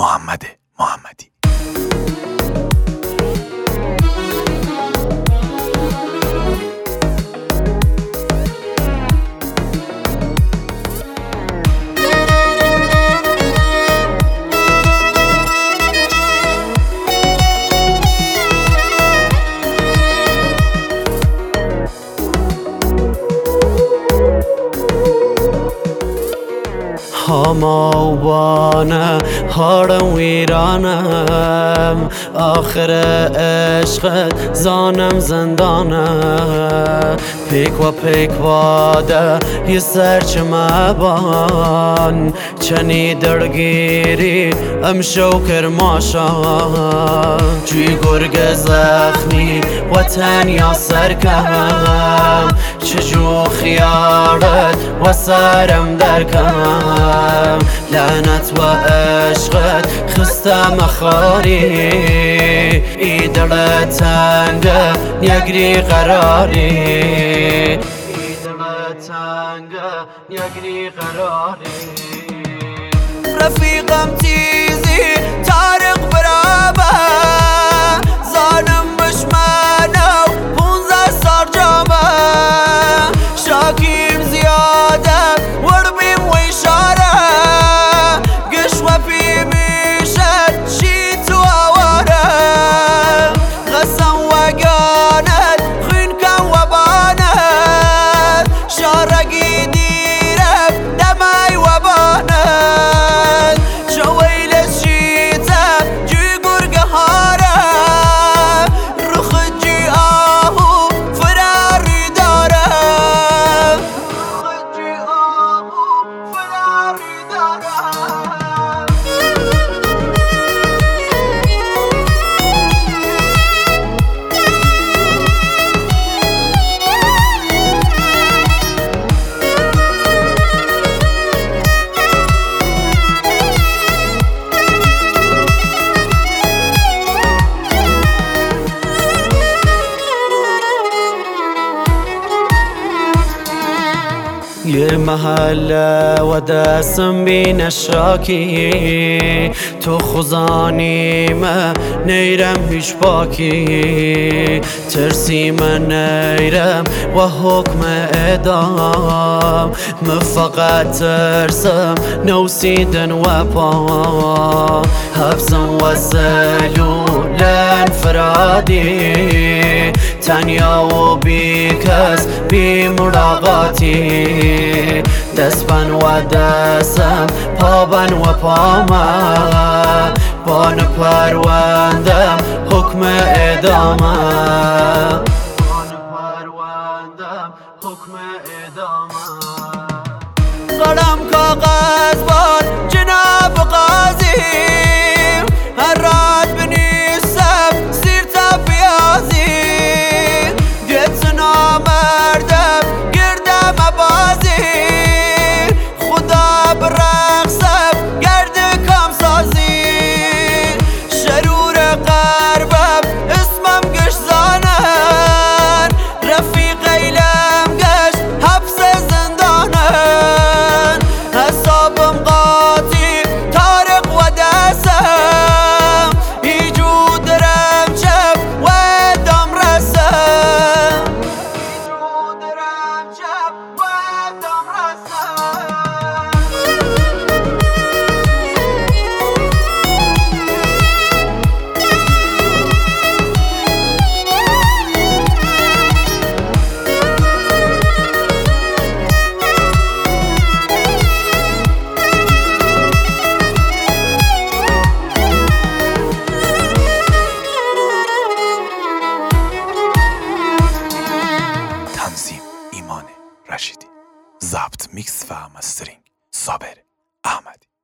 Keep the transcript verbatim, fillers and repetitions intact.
محمد محمدی. هماوانه هارم ویرانم، آخر عشقت زانم زندانه. پیک و پیک واده یه سرچ مبان، چنی درگیری امشو کرماشان. جوی گرگ زخمی و تنیا سرکم، چجو خیارت و سرم درکم. لعنت و عشقت خستم خاری، ای دل تنگه نگری قراری. ای دل تنگه نگری قراری. رفیقم تیزی تارق برابه، زانم بشمنو پونزه سار جامه. شاکیم زیاده وربیم و اشاره، گش و پی میشد شی تو آواره. غسم و گانت خین کن و بانت، شارگی دیرم دمی و بانت. شویلت شیتم جوی گرگ هاره، رخ جی آهو فراری داره. رخ جی آهو فراری داره. یه محله و دستم بین شاکی، تو خزانی من نیرم هیچ باکی. ترسی من نیرم و حکم اعدام، من فقط ترسم نوسیدن و پا. حبسم و زلول انفرادی، تنیا و بی کس بی ملاقاتی. دستبن و دستم پابن و پامه، بان پروندم حکم اعدامه. بان پروندم حکم اعدامه. قلم کاغذ بار جناب قاضی، هر رات بنیسم سیرتا پیازی. دیت نامردم گردم بازی، خدا برقصم گرد کام سازی. شرور قربم اسمم گش زانن، رفیق ایلم گش حبس زندانن. حسابم قاطی تارق و دستم، ایجو درم چپ و دم رسم. ایجو درم چپ و دم رسم. تنظیم ایمان رشیدی، ضبط میکس و مسترینگ صابر احمدی.